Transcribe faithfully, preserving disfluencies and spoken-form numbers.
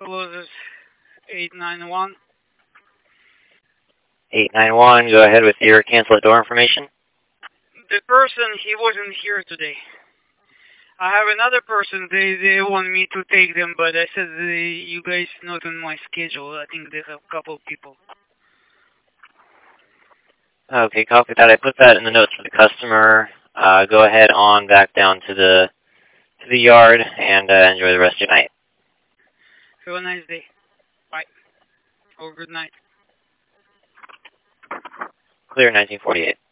Hello, this is eight nine one. eight nine one, go ahead with your cancel at door information. The person, he wasn't here today. I have another person, they, they want me to take them, but I said they, you guys not on my schedule. I think they have a couple people. Okay, copy that. I put that in the notes for the customer. Uh, go ahead on back down to the to the yard and uh, enjoy the rest of your night. Have a nice day. Bye. Or good night. Clear nineteen forty-eight.